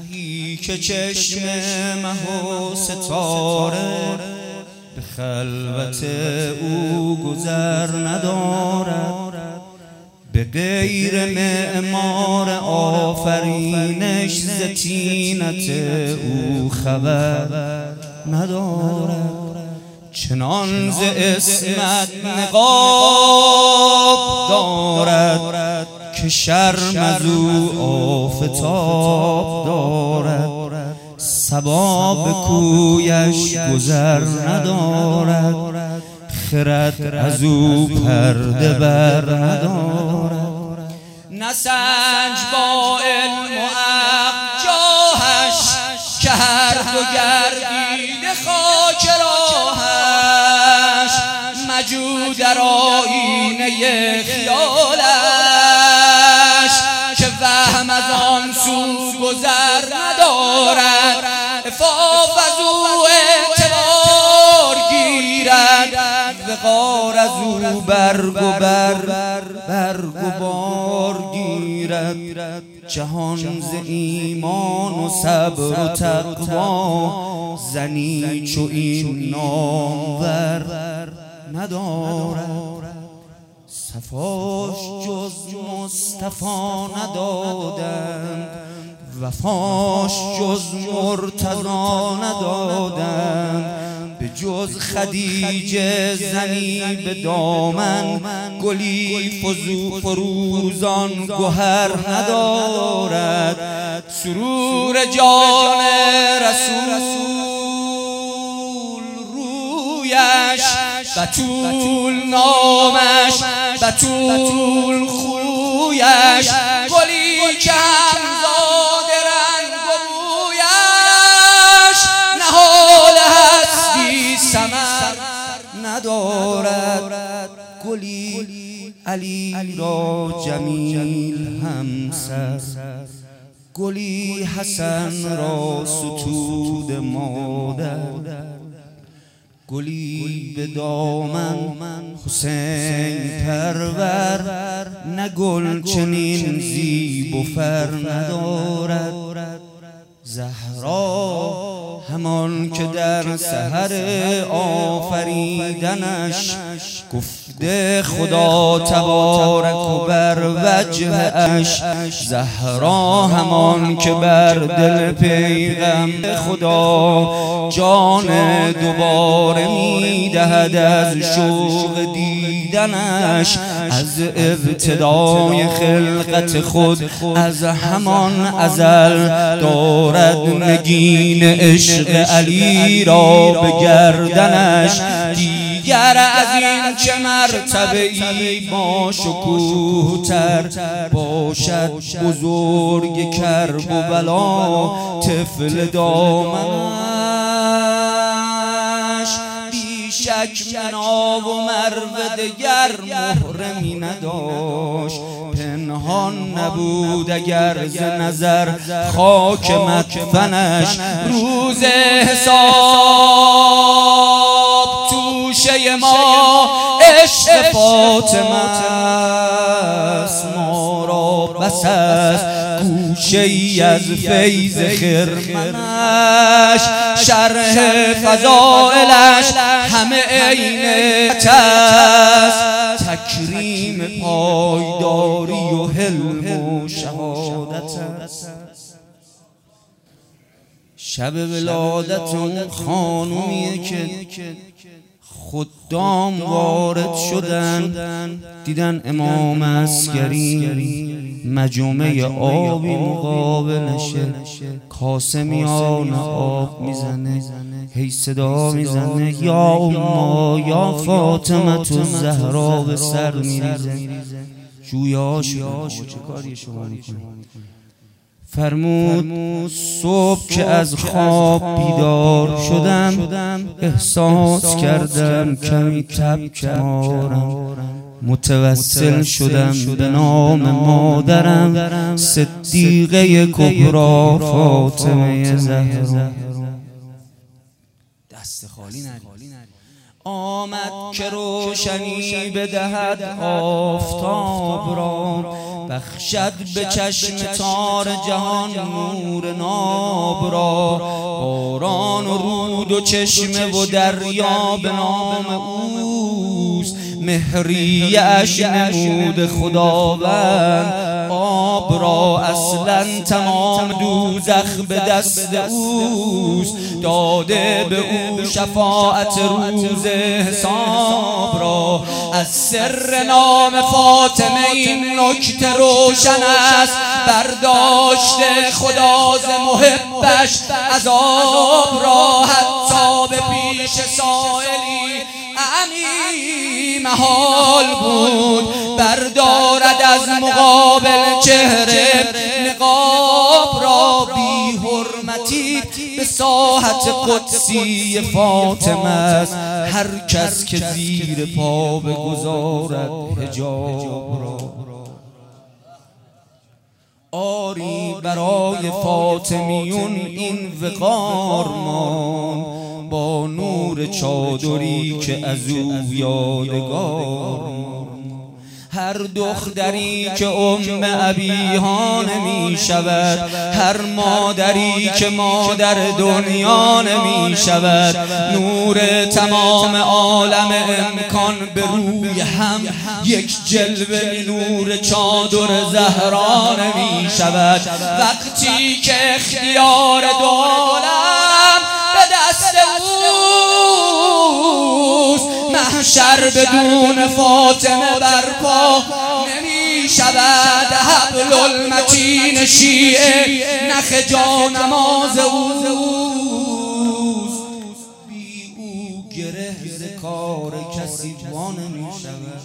مهی که چشم مه و ستاره به خلوت او گذر ندارد، به غیر معمار آفرینش ز طینت او خبر ندارد. چنان ز عصمت نقاب دارد که شرم از او آفتاب دارد، صبا به کویش گذر ندارد، خرد از او پرده بر ندارد. نه سنج با علم و عقل جاهش که هر دو گردیده خاک راهش، مجو در آیینه خیالش که وهم از آن سو گذر ندارد، عفاف از او اعتبار گیرد، وقار از او برگ و بار گیرد. جهان ز ایمان و صبر و تقوا زنی چو این نامور ندارد. صفاش جز مصطفی ندادند، وفاش جز مرتضی ندادند، به جز خدیجه زنی به دامن گلی فروزان گوهر ندارد. سرور جان رسول رویش، بتول نامش، بتول خویش، گلی که همزاد رنگ و بویش، نهال هستی ثمر ندارد. گلی علی را جمیل همسر، گلی حسن را ستود مادر، گلی به دامن حسین پرور، نه گل چنین زیب و فر ندارد. زهرا همان که در سحر آفریدنش گفته خدا تبارک و بر وجه اش، زهرا همان که بر دل پیغمبر خدا جان دوباره میدهد از شوق دیدنش. از ابتدای خلقت خود از همان ازل دارد نگین عشق علی را به گردنش. دیگر از این چه مرتبه ای با شکوه تر باشد بزرگ کرب و بلا طفل دامنش. بیشک منا و مرو دگر محرمی نداشت، پنهان نبود اگر ز نظر خاک مدفنش. روز حساب توشه ما عشق فاطمه است، ما را بس است گوشه ای از فیض خرمنش. شرح فضائلش همه عین است، تکریم پایداری و حلم و شهادت است. شب ولادت اون خانومیه که خدام وارد شدن، دیدن امام عسکری مجمع آبی مقابلشه، کاسه میان آب میزنه، هی صدا میزنه یا اما یا فاطمه تو زهرا به سر میریزه. جویا شد چه کاری شما میکنه؟ فرمود صبح که از خواب بیدار شدم، احساس کردم کمی تب کمارم، متوسل شدم به نام مادرم صدیقه کبری فاطمه زهرا. دست خالی نری. آمد که روشنی بدهد آفتاب را، بخشد به چشم تار جهان نور ناب آب را، باران و رود و چشمه و دریا به نام اوست. مهریه اش نمود خداوند، آب را اصلا تمام دوزخ به دست اوست. داده به او شفاعت روز حساب را، از سر نام فاطمه این نکته روشن است. برداشته خدا ز محبش عذاب را، حتی به پیش سائلی امی محال بود. بردارد از مقابل چهره نقاب را، بی حرمتی به ساحت قدسی فاطمه است. هر کس که زیر پا بگذارد حجاب را. آری برای فاطمیون این وقار مان، با نور چادری که از او یادگار. هر دختری که ام ابیها نمی شود، هر مادری که مادر دنیا نمی شود. نور تمام عالم امکان به روی هم، یک جلوه نور چادر زهرا نمی شود. وقتی که اختیار دو عالم به دست اوست، محشر بدون فاطمه برپا نمی شود. حبل المتین شیعه نخ جانماز اوست، بی او گره ز کار کسی وا نمی شود.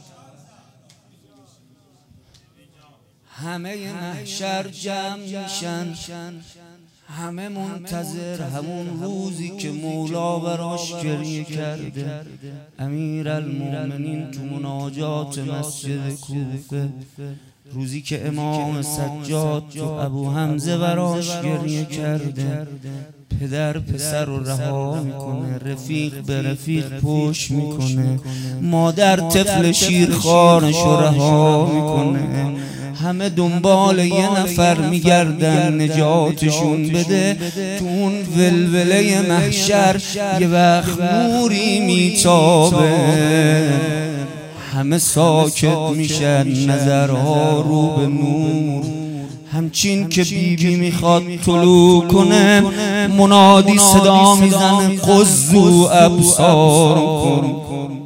همه محشر جمع میشن، همه منتظر همون روزی که مولا براش گریه کرده. امیرالمومنین تو مناجات مسجد کوفه، روزی که امام سجاد تو ابو حمزه براش گریه کرده. پدر پسر رو رها میکنه، رفیق به رفیق پشت میکنه، مادر طفل شیرخوارش رو رها میکنه. همه دنبال یه نفر میگردن نجاتشون بده. تو اون ولوله محشر یه وقت نوری میتابه، همه ساکت میشن، نظرها رو به نور. همچین که بیبی میخواد طلوع کنه، منادی صدا میزنه قضوا ابصارکم.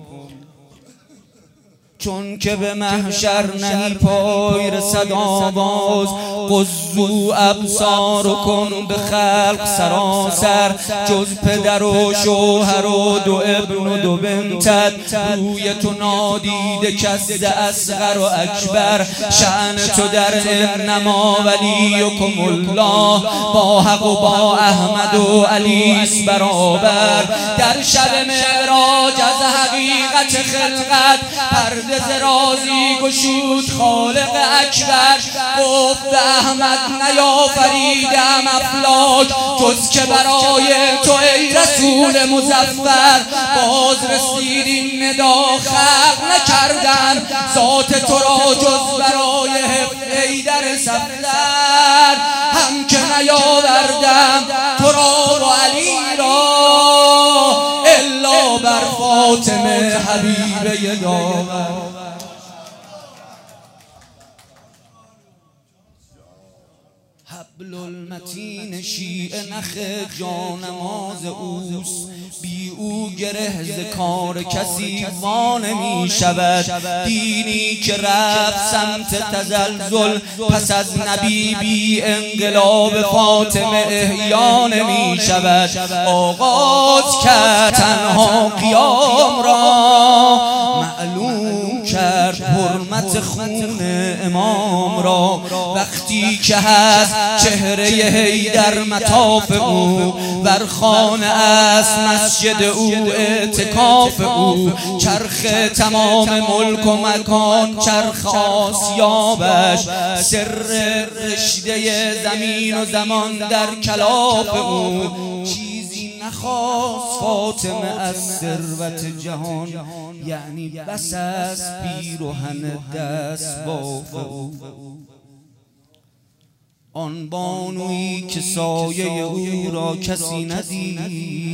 چون که به محشر نهی پای رسد آواز، قضوا ابصارکم به خلق سراسر. جز پدر و شوهر و دو ابن و دو بنتت، روی تو نادیده کس ز اصغر و اکبر. شأن تو در انما ولیکم الله، با حق و با احمد و علیس برابر. در شب معراج از حقیقت خلقت پرده ز رازی گشود خالق اکبر. گفت به احمد نیافریدم افلاک، جز که برای تو ای رسول مظفر. باز رسید این ندا خلق نکردن، ذات تو را جز برای حفظ حیدر صفدر. هم که نیاوردم تو را و علی را، الا بر فاطمه حبیبه داور. حبل المتین شیعه نخ جانماز اوست، بی او گره ز کار کسی وا نمی شود. دینی که رفت سمت تزلزل، پس از نبی بی انقلاب فاطمه احیا نمی شود. آغاز کرد تنها قیام را، معلوم کرد حرمت خون امام را. وقتی که هست چهره حیدر مطاف او، بر خانه است مسجد او اعتکاف او. چرخ تمام ملک و مکان چرخ آسیابش، سر رشته زمین و زمان در کلاف او. چیزی نخواست فاطمه از ثروت جهان، یعنی بس از پیرهن دست باف او. آن بانویی که سایه او را کسی ندید،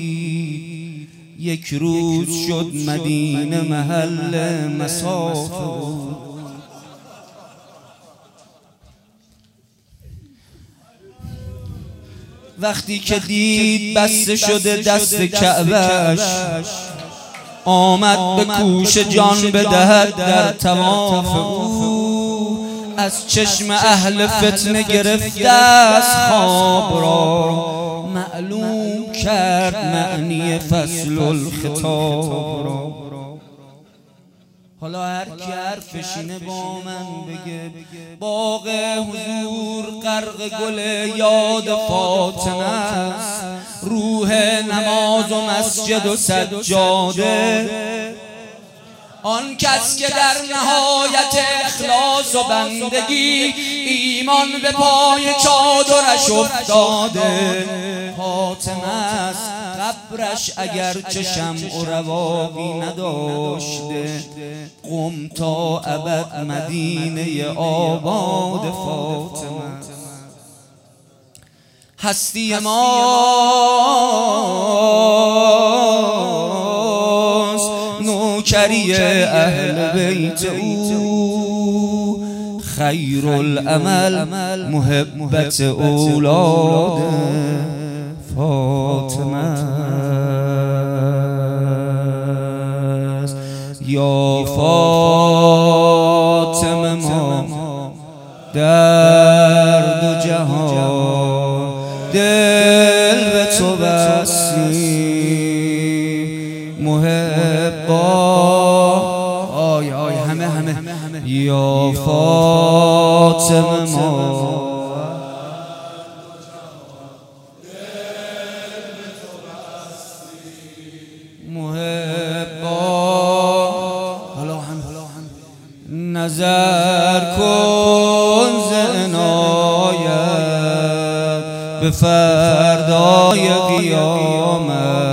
یک روز شد مدینه محل مسافر. وقتی که دید بسته شده دست کعبه‌اش، آمد به کوش جان بدهد در طواف او. از چشم اهل فتنه گرفته از خواب را، معلوم کرد معنی فصل الخطاب را. حالا هر کی حرفش اینه با من بگه، باغ حضور غرق گل یاد فاطمه است، روح نماز و مسجد و سجاده. آن کس که در نهایت اخلاص و بندگی، ایمان به پای چادرش افتاده. فاطمه است قبرش اگرچه شمع و رواقی نداشته، قم تا ابد مدینه آباد فاطمه. هستی ماست نوکری اهل بیت او، خیر العمل محبت اولاد فاطمه. یا فاطمه ما در دو جهان دل به تو بستیم، محبا آی آی همه یا فاطمه ما نظر کن ز عنایت به فردای قیامت.